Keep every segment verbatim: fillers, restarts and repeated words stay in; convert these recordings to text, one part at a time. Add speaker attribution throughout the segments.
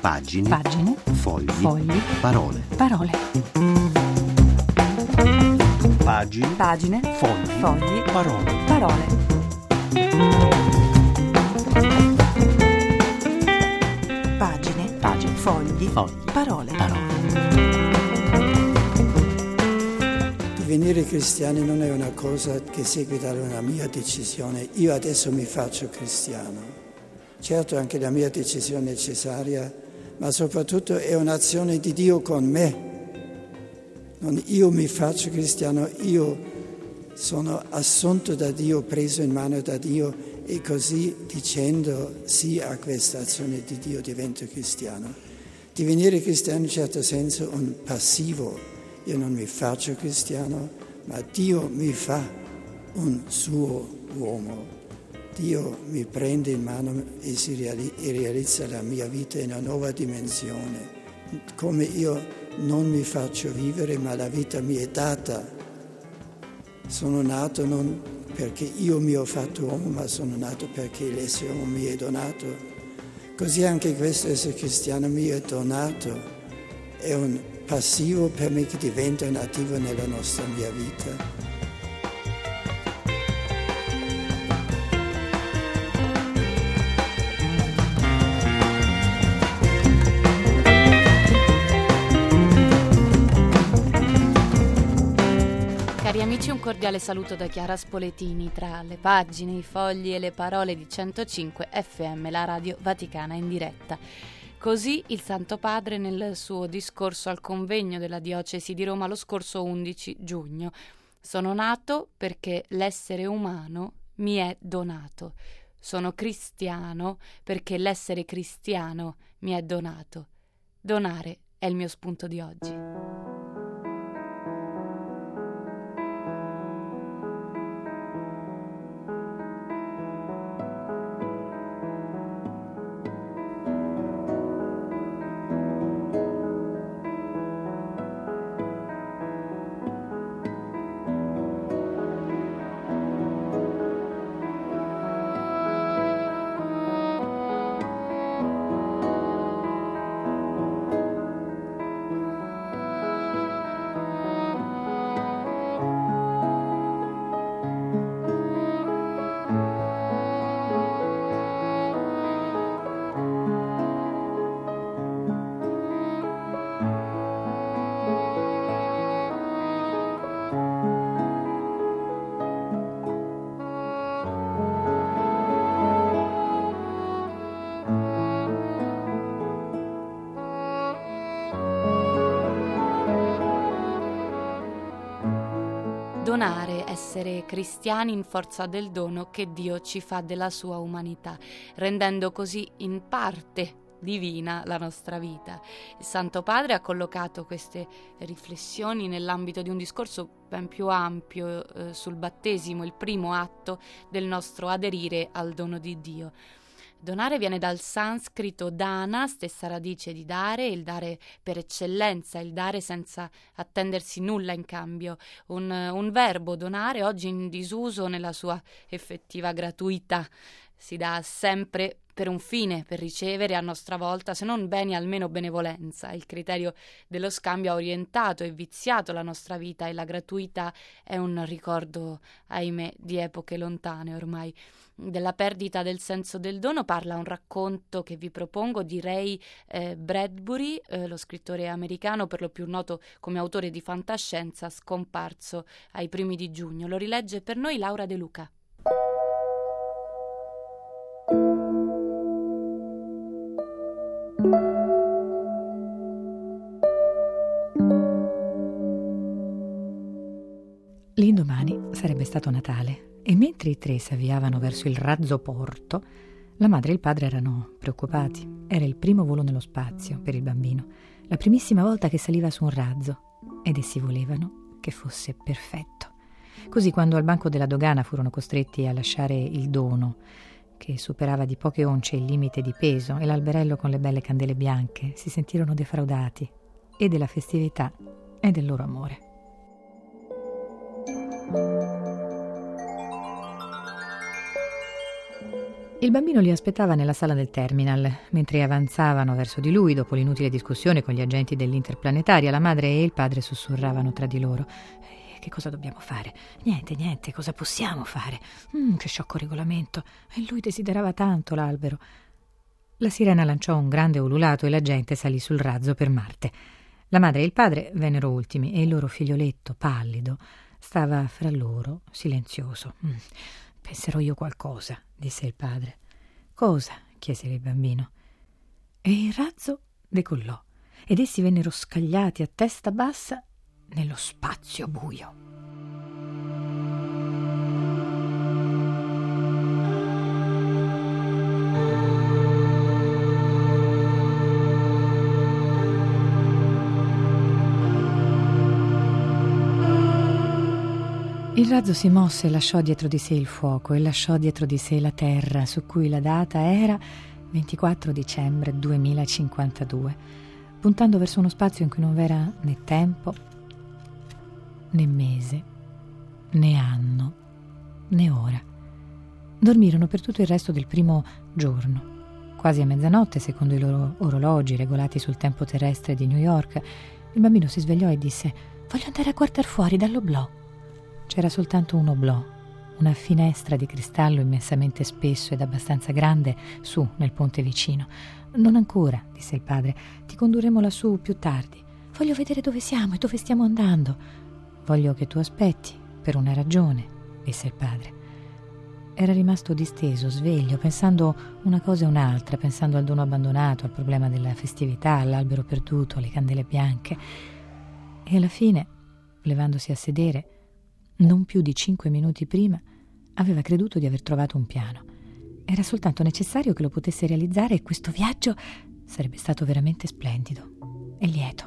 Speaker 1: Pagine.
Speaker 2: Pagine.
Speaker 1: Fogli.
Speaker 2: Fogli.
Speaker 1: Parole.
Speaker 2: Parole.
Speaker 1: Pagine.
Speaker 2: Pagine.
Speaker 1: Fogli.
Speaker 2: Fogli.
Speaker 1: Parole.
Speaker 2: Parole. Pagine.
Speaker 1: Pagine.
Speaker 2: Fogli.
Speaker 1: Fogli.
Speaker 2: Parole.
Speaker 1: Parole.
Speaker 3: Divenire cristiani non è una cosa che segue da una mia decisione. Io adesso mi faccio cristiano. Certo, anche la mia decisione è necessaria, ma soprattutto è un'azione di Dio con me. Non io mi faccio cristiano, io sono assunto da Dio, preso in mano da Dio e così dicendo sì a questa azione di Dio divento cristiano. Divenire cristiano in un certo senso è un passivo. Io non mi faccio cristiano, ma Dio mi fa un suo uomo. Dio mi prende in mano e, si reali- e realizza la mia vita in una nuova dimensione. Come io non mi faccio vivere, ma la vita mi è data. Sono nato non perché io mi ho fatto uomo, ma sono nato perché l'essere uomo mi è donato. Così anche questo essere cristiano mi è donato. È un passivo per me che diventa un attivo nella nostra mia vita.
Speaker 4: Cari amici, un cordiale saluto da Chiara Spoletini. Tra le pagine, i fogli e le parole di centocinque F M, la radio vaticana in diretta. Così il Santo Padre nel suo discorso al convegno della diocesi di Roma lo scorso undici giugno. Sono nato perché l'essere umano mi è donato. Sono cristiano perché l'essere cristiano mi è donato. Donare è il mio spunto di oggi. Donare, essere cristiani in forza del dono che Dio ci fa della sua umanità, rendendo così in parte divina la nostra vita. Il Santo Padre ha collocato queste riflessioni nell'ambito di un discorso ben più ampio eh, sul battesimo, il primo atto del nostro aderire al dono di Dio. Donare viene dal sanscrito dana, stessa radice di dare, il dare per eccellenza, il dare senza attendersi nulla in cambio. Un, un verbo, donare, oggi in disuso nella sua effettiva gratuità. Si dà sempre per un fine, per ricevere a nostra volta, se non beni, almeno benevolenza. Il criterio dello scambio ha orientato e viziato la nostra vita e la gratuità è un ricordo, ahimè, di epoche lontane ormai. Della perdita del senso del dono parla un racconto che vi propongo di Ray eh, Bradbury, eh, lo scrittore americano per lo più noto come autore di fantascienza, scomparso ai primi di giugno. Lo rilegge per noi Laura De Luca.
Speaker 2: L'indomani sarebbe stato Natale e mentre i tre si avviavano verso il razzo porto, la madre e il padre erano preoccupati. Era il primo volo nello spazio per il bambino, la primissima volta che saliva su un razzo, ed essi volevano che fosse perfetto. Così quando al banco della dogana furono costretti a lasciare il dono, che superava di poche once il limite di peso, e l'alberello con le belle candele bianche, si sentirono defraudati e della festività e del loro amore. Il bambino li aspettava nella sala del terminal. Mentre avanzavano verso di lui, dopo l'inutile discussione con gli agenti dell'Interplanetaria, la madre e il padre sussurravano tra di loro. Eh, che cosa dobbiamo fare? Niente, niente, cosa possiamo fare? Mm, che sciocco regolamento. E lui desiderava tanto l'albero. La sirena lanciò un grande ululato e la gente salì sul razzo per Marte. La madre e il padre vennero ultimi e il loro figlioletto, pallido, stava fra loro, silenzioso. Mm. «Penserò io qualcosa», disse il padre. «Cosa?» chiese il bambino. E il razzo decollò ed essi vennero scagliati a testa bassa nello spazio buio. Il razzo si mosse e lasciò dietro di sé il fuoco e lasciò dietro di sé la terra, su cui la data era ventiquattro dicembre duemilacinquantadue, puntando verso uno spazio in cui non v'era né tempo, né mese, né anno, né ora. Dormirono per tutto il resto del primo giorno. Quasi a mezzanotte, secondo i loro orologi regolati sul tempo terrestre di New York, il bambino si svegliò e disse: «Voglio andare a guardare fuori dall'oblò». C'era soltanto un oblò, una finestra di cristallo immensamente spesso ed abbastanza grande su nel ponte vicino. «Non ancora», disse il padre, «ti condurremo lassù più tardi. Voglio vedere dove siamo e dove stiamo andando». «Voglio che tu aspetti, per una ragione», disse il padre. Era rimasto disteso, sveglio, pensando una cosa e un'altra, pensando al dono abbandonato, al problema della festività, all'albero perduto, alle candele bianche. E alla fine, levandosi a sedere, non più di cinque minuti prima, aveva creduto di aver trovato un piano. Era soltanto necessario che lo potesse realizzare e questo viaggio sarebbe stato veramente splendido e lieto.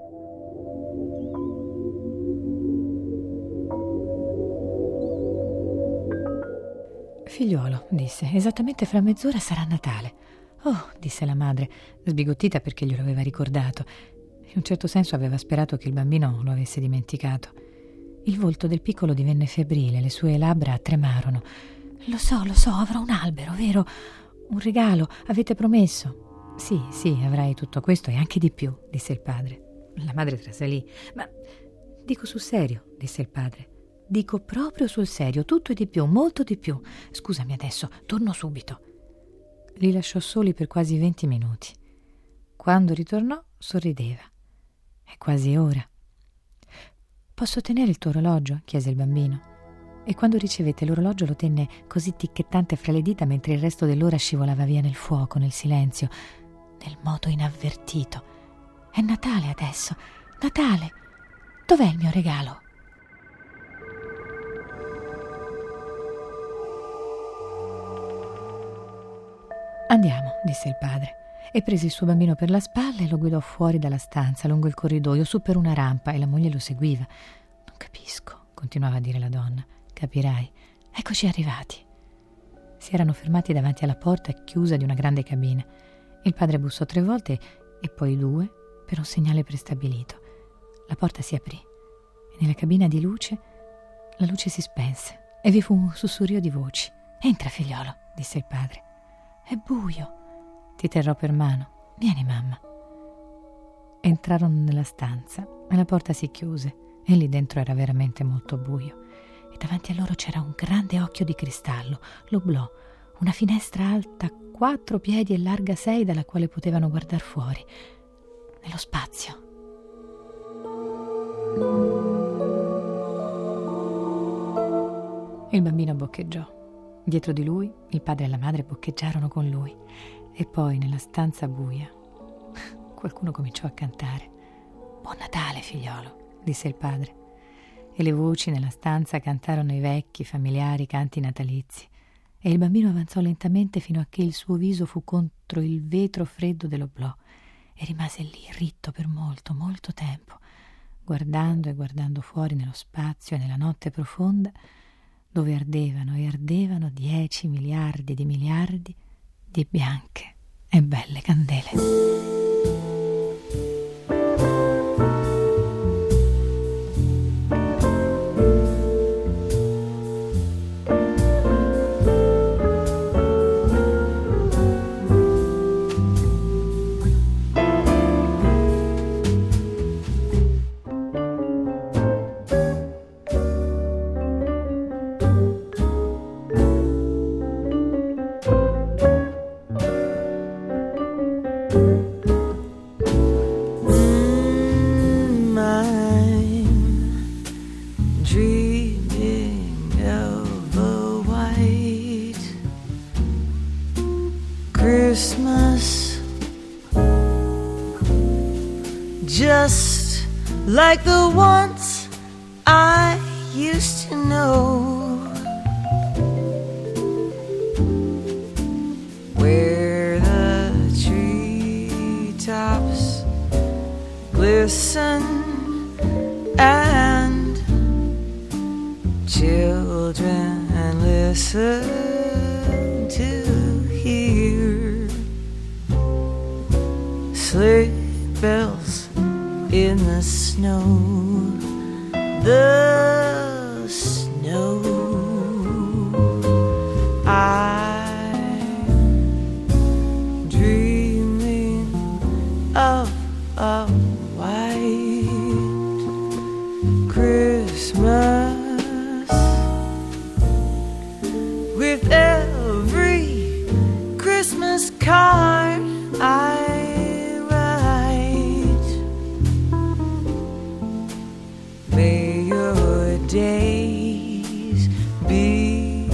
Speaker 2: «Figliuolo», disse, «esattamente fra mezz'ora sarà Natale». «Oh», disse la madre, sbigottita perché glielo aveva ricordato. In un certo senso aveva sperato che il bambino lo avesse dimenticato. Il volto del piccolo divenne febbrile, le sue labbra tremarono. «Lo so, lo so, avrò un albero, vero? Un regalo, avete promesso». «Sì, sì, avrai tutto questo e anche di più», disse il padre. La madre trasalì. «Ma dico sul serio», disse il padre. «Dico proprio sul serio, tutto e di più, molto di più. Scusami adesso, torno subito». Li lasciò soli per quasi venti minuti. Quando ritornò, sorrideva. «È quasi ora». «Posso tenere il tuo orologio?» chiese il bambino. E quando ricevette l'orologio lo tenne così ticchettante fra le dita mentre il resto dell'ora scivolava via nel fuoco, nel silenzio, nel modo inavvertito. «È Natale adesso, Natale! Dov'è il mio regalo?» «Andiamo», disse il padre, e prese il suo bambino per la spalla e lo guidò fuori dalla stanza, lungo il corridoio, su per una rampa, e la moglie lo seguiva. «Non capisco», continuava a dire la donna. «Capirai. Eccoci arrivati». Si erano fermati davanti alla porta chiusa di una grande cabina. Il padre bussò tre volte e poi due per un segnale prestabilito. La porta si aprì e nella cabina di luce la luce si spense e vi fu un sussurrio di voci. «Entra, figliolo», disse il padre. «È buio». «Ti terrò per mano. Vieni, mamma». Entrarono nella stanza e la porta si chiuse e lì dentro era veramente molto buio e davanti a loro c'era un grande occhio di cristallo, l'oblò, una finestra alta quattro piedi e larga sei dalla quale potevano guardare fuori, nello spazio. Il bambino boccheggiò. Dietro di lui il padre e la madre boccheggiarono con lui. E poi, nella stanza buia, qualcuno cominciò a cantare. «Buon Natale, figliolo», disse il padre. E le voci nella stanza cantarono i vecchi, familiari canti natalizi. E il bambino avanzò lentamente fino a che il suo viso fu contro il vetro freddo dell'oblò e rimase lì, ritto per molto, molto tempo, guardando e guardando fuori nello spazio e nella notte profonda, dove ardevano e ardevano dieci miliardi di miliardi di bianche e belle candele.
Speaker 5: Christmas, just like the ones I used to know, where the treetops glisten and children listen to hear sleigh bells in the snow, the snow. I'm dreaming of a white Christmas, with every Christmas card I write. May your days be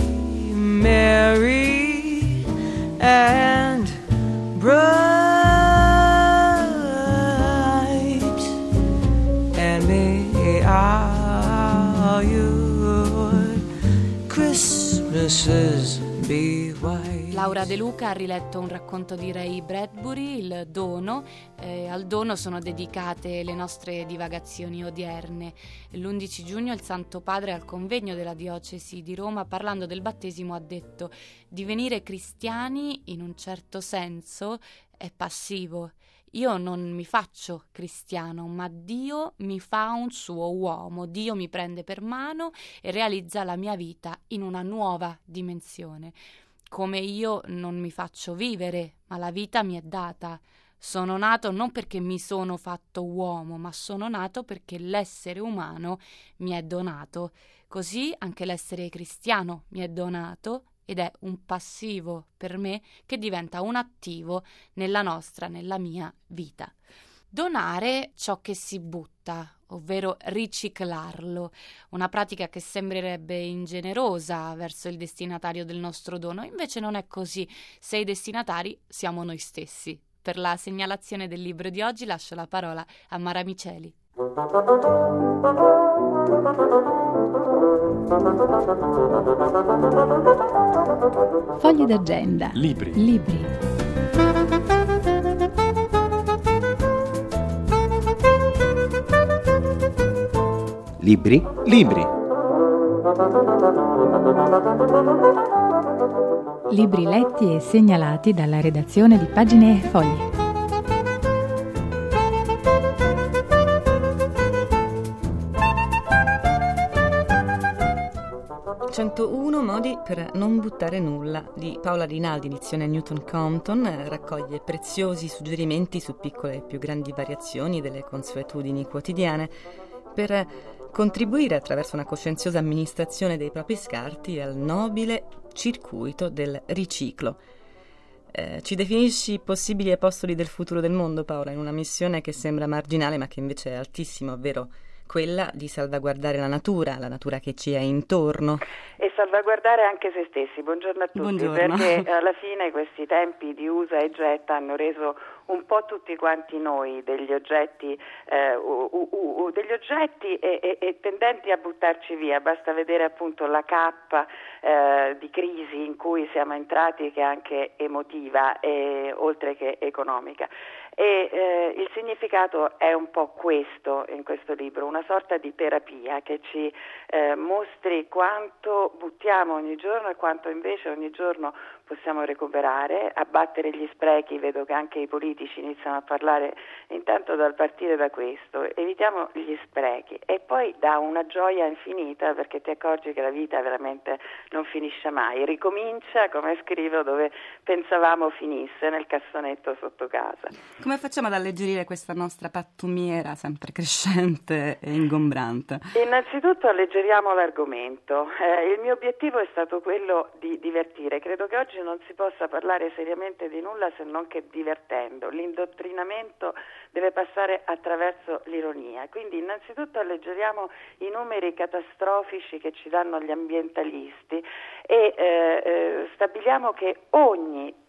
Speaker 5: merry and bright, and may all your Christmases be white.
Speaker 4: Laura De Luca ha riletto un racconto di Ray Bradbury, Il dono. Eh, al dono sono dedicate le nostre divagazioni odierne. L'undici giugno il Santo Padre al convegno della diocesi di Roma, parlando del battesimo, ha detto: divenire cristiani in un certo senso è passivo. Io non mi faccio cristiano, ma Dio mi fa un suo uomo. Dio mi prende per mano e realizza la mia vita in una nuova dimensione. Come io non mi faccio vivere, ma la vita mi è data. Sono nato non perché mi sono fatto uomo, ma sono nato perché l'essere umano mi è donato. Così anche l'essere cristiano mi è donato ed è un passivo per me che diventa un attivo nella nostra, nella mia vita. Donare ciò che si butta, ovvero riciclarlo, una pratica che sembrerebbe ingenerosa verso il destinatario del nostro dono, invece non è così, se i destinatari siamo noi stessi. Per la segnalazione del libro di oggi lascio la parola a Mara Miceli.
Speaker 2: Fogli d'agenda.
Speaker 1: Libri.
Speaker 2: Libri.
Speaker 1: Libri? Libri.
Speaker 2: Libri letti e segnalati dalla redazione di Pagine e Fogli.
Speaker 6: centouno modi per non buttare nulla di Paola Rinaldi, edizione Newton Compton, raccoglie preziosi suggerimenti su piccole e più grandi variazioni delle consuetudini quotidiane per contribuire attraverso una coscienziosa amministrazione dei propri scarti al nobile circuito del riciclo. Eh, ci definisci possibili apostoli del futuro del mondo, Paola, in una missione che sembra marginale ma che invece è altissima, ovvero quella di salvaguardare la natura, la natura che ci è intorno.
Speaker 7: E salvaguardare anche se stessi. Buongiorno a tutti.
Speaker 6: Buongiorno.
Speaker 7: Perché alla fine questi tempi di usa e getta hanno reso un po' tutti quanti noi degli oggetti eh, u, u, u, degli oggetti e, e, e tendenti a buttarci via. Basta vedere appunto la cappa eh, di crisi in cui siamo entrati, che è anche emotiva e, oltre che economica. E eh, il significato è un po' questo in questo libro, una sorta di terapia che ci eh, mostri quanto buttiamo ogni giorno e quanto invece ogni giorno possiamo recuperare, abbattere gli sprechi. Vedo che anche i politici iniziano a parlare intanto dal partire da questo, evitiamo gli sprechi e poi dà una gioia infinita, perché ti accorgi che la vita veramente non finisce mai, ricomincia, come scrivo, dove pensavamo finisse, nel cassonetto sotto casa.
Speaker 6: Come facciamo ad alleggerire questa nostra pattumiera sempre crescente e ingombrante?
Speaker 7: Innanzitutto alleggeriamo l'argomento. Eh, il mio obiettivo è stato quello di divertire. Credo che oggi non si possa parlare seriamente di nulla se non che divertendo. L'indottrinamento deve passare attraverso l'ironia. Quindi innanzitutto alleggeriamo i numeri catastrofici che ci danno gli ambientalisti e eh, eh, stabiliamo che ogni piccolo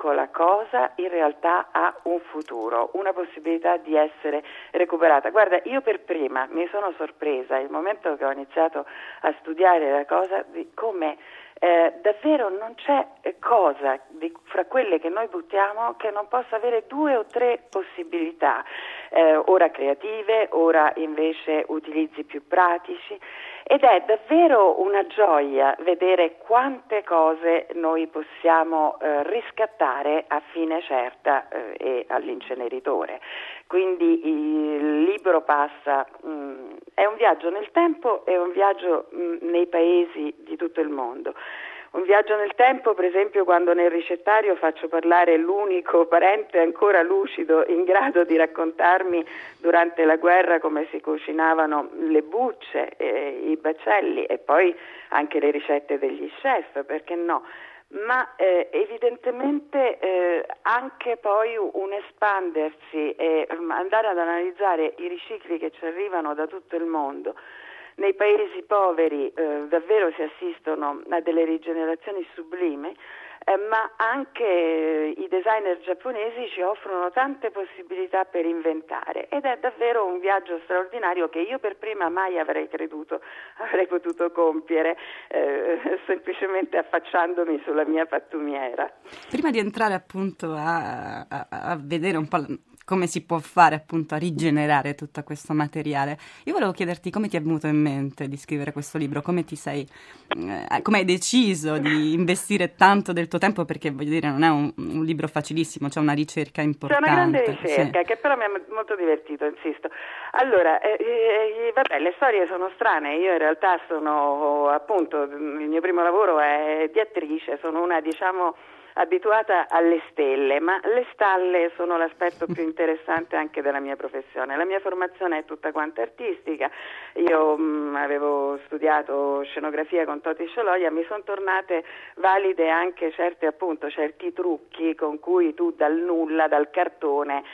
Speaker 7: piccola cosa in realtà ha un futuro, una possibilità di essere recuperata. Guarda, io per prima mi sono sorpresa il momento che ho iniziato a studiare la cosa di come eh, davvero non c'è cosa di, fra quelle che noi buttiamo che non possa avere due o tre possibilità, eh, ora creative, ora invece utilizzi più pratici. Ed è davvero una gioia vedere quante cose noi possiamo eh, riscattare a fine certa eh, e all'inceneritore. Quindi il libro passa, mh, è un viaggio nel tempo, è un viaggio mh, nei paesi di tutto il mondo. Un viaggio nel tempo, per esempio, quando nel ricettario faccio parlare l'unico parente ancora lucido in grado di raccontarmi durante la guerra come si cucinavano le bucce, eh, i baccelli e poi anche le ricette degli chef, perché no? Ma eh, evidentemente eh, anche poi un espandersi e andare ad analizzare i ricicli che ci arrivano da tutto il mondo. Nei paesi poveri eh, davvero si assistono a delle rigenerazioni sublimi, eh, ma anche eh, i designer giapponesi ci offrono tante possibilità per inventare ed è davvero un viaggio straordinario che io per prima mai avrei creduto avrei potuto compiere eh, semplicemente affacciandomi sulla mia pattumiera.
Speaker 6: Prima di entrare appunto a, a, a vedere un po' come si può fare appunto a rigenerare tutto questo materiale, io volevo chiederti come ti è venuto in mente di scrivere questo libro, come ti sei, eh, come hai deciso di investire tanto del tuo tempo, perché voglio dire non è un, un libro facilissimo, c'è una ricerca importante.
Speaker 7: C'è una grande ricerca sì. Che però mi ha molto divertito, insisto. Allora, eh, eh, vabbè, le storie sono strane, io in realtà sono appunto, il mio primo lavoro è di attrice, sono una diciamo abituata alle stelle, ma le stalle sono l'aspetto più interessante anche della mia professione. La mia formazione è tutta quanta artistica, io mh, avevo studiato scenografia con Toti Scioloia, mi sono tornate valide anche certi appunto certi trucchi con cui tu dal nulla, dal cartone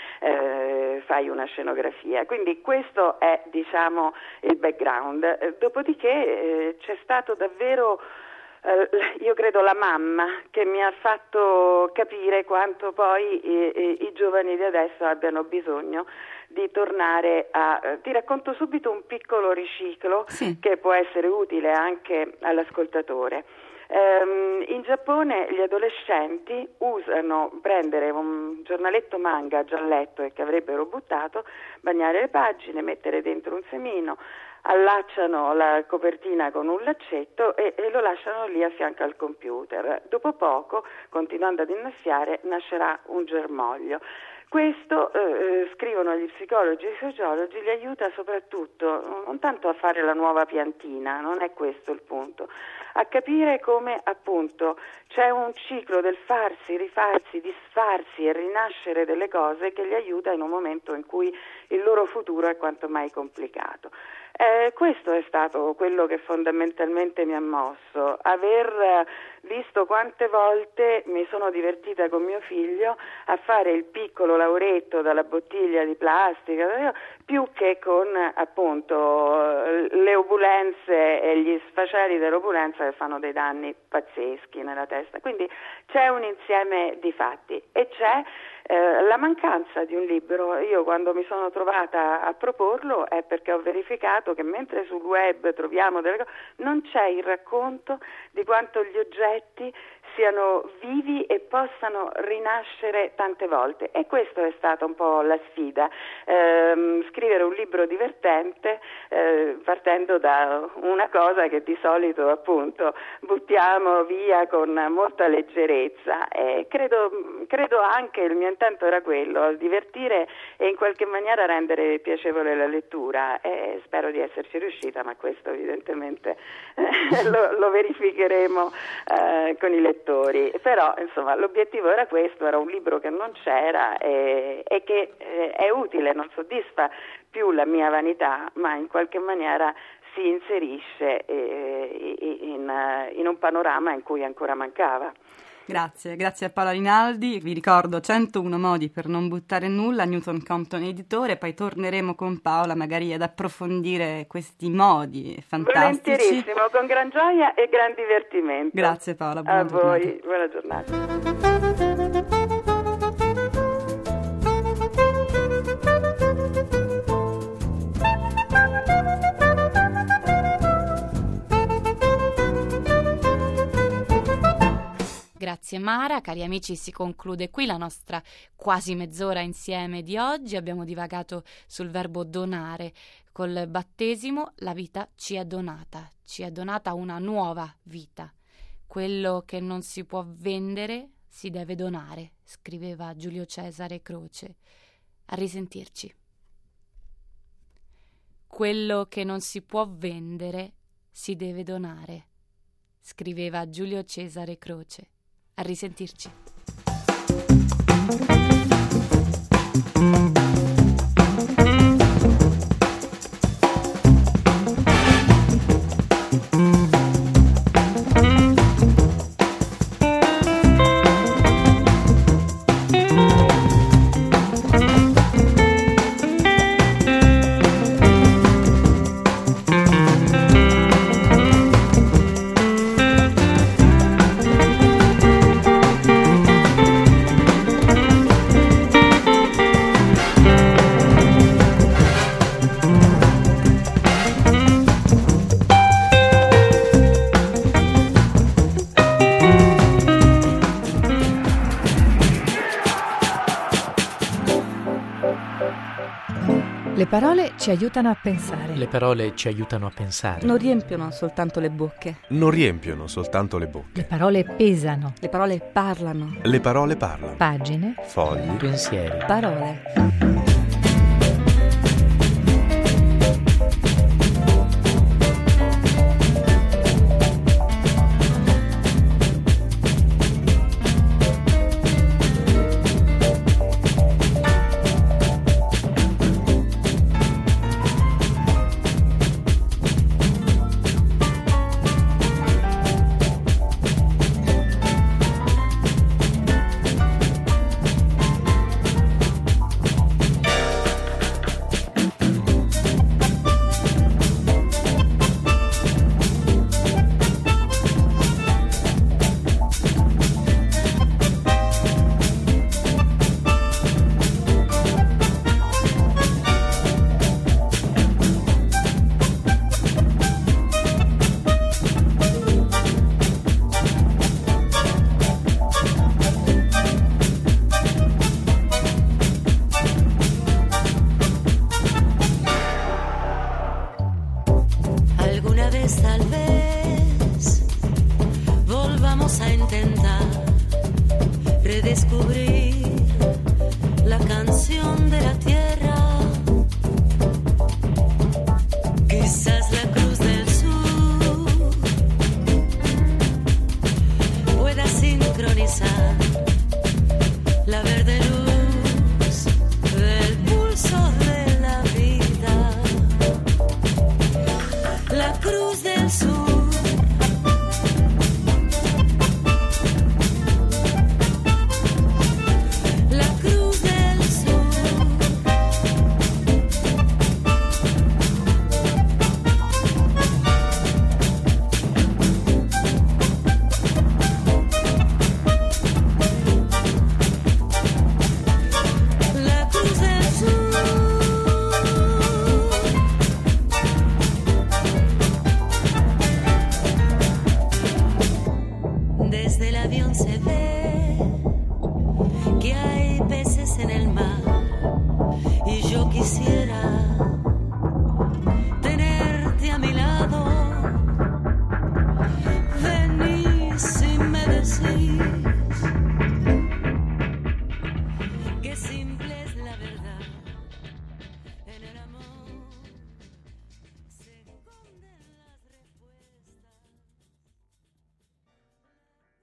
Speaker 7: eh, fai una scenografia, quindi questo è diciamo il background. Dopodiché eh, c'è stato davvero Uh, io credo la mamma che mi ha fatto capire quanto poi i, i, i giovani di adesso abbiano bisogno di tornare a... Uh, ti racconto subito un piccolo riciclo sì. Che può essere utile anche all'ascoltatore. Um, in Giappone gli adolescenti usano prendere un giornaletto manga già letto e che avrebbero buttato, bagnare le pagine, mettere dentro un semino, allacciano la copertina con un laccetto e, e lo lasciano lì a fianco al computer. Dopo poco, continuando ad innaffiare, nascerà un germoglio. Questo, eh, scrivono gli psicologi e i sociologi, li aiuta soprattutto non tanto a fare la nuova piantina, non è questo il punto, a capire come appunto c'è un ciclo del farsi, rifarsi, disfarsi e rinascere delle cose che li aiuta in un momento in cui il loro futuro è quanto mai complicato. Eh, questo è stato quello che fondamentalmente mi ha mosso, aver visto quante volte mi sono divertita con mio figlio a fare il piccolo lavoretto dalla bottiglia di plastica, più che con appunto le opulenze e gli sfaceli dell'opulenza che fanno dei danni pazzeschi nella testa. Quindi c'è un insieme di fatti e c'è Eh, la mancanza di un libro. Io quando mi sono trovata a proporlo è perché ho verificato che mentre sul web troviamo delle cose, non c'è il racconto di quanto gli oggetti siano vivi e possano rinascere tante volte, e questa è stata un po' la sfida, ehm, scrivere un libro divertente eh, partendo da una cosa che di solito appunto buttiamo via con molta leggerezza, e credo, credo anche il mio intento era quello, divertire e in qualche maniera rendere piacevole la lettura, e spero di esserci riuscita, ma questo evidentemente eh, lo, lo verificheremo eh, con i lettori. Però insomma l'obiettivo era questo, era un libro che non c'era e, e che eh, è utile, non soddisfa più la mia vanità, ma in qualche maniera si inserisce eh, in, in un panorama in cui ancora mancava.
Speaker 6: Grazie, grazie a Paola Rinaldi. Vi ricordo centouno modi per non buttare nulla, Newton Compton editore, poi torneremo con Paola magari ad approfondire questi modi fantastici.
Speaker 7: Volentierissimo, con gran gioia e gran divertimento.
Speaker 6: Grazie Paola, buona
Speaker 7: a
Speaker 6: giornata.
Speaker 7: voi, buona giornata.
Speaker 4: Grazie Mara, cari amici, si conclude qui la nostra quasi mezz'ora insieme di oggi. Abbiamo divagato sul verbo donare. Col battesimo la vita ci è donata, ci è donata una nuova vita. Quello che non si può vendere si deve donare, scriveva Giulio Cesare Croce. A risentirci. Quello che non si può vendere si deve donare, scriveva Giulio Cesare Croce. A risentirci.
Speaker 2: Le parole ci aiutano a pensare.
Speaker 8: Le parole ci aiutano a pensare.
Speaker 6: Non riempiono soltanto le bocche.
Speaker 9: Non riempiono soltanto le bocche.
Speaker 2: Le parole pesano.
Speaker 6: Le parole parlano.
Speaker 9: Le parole parlano.
Speaker 2: Pagine.
Speaker 9: Fogli.
Speaker 8: Pensieri.
Speaker 6: Parole.
Speaker 10: Desde el avión se ve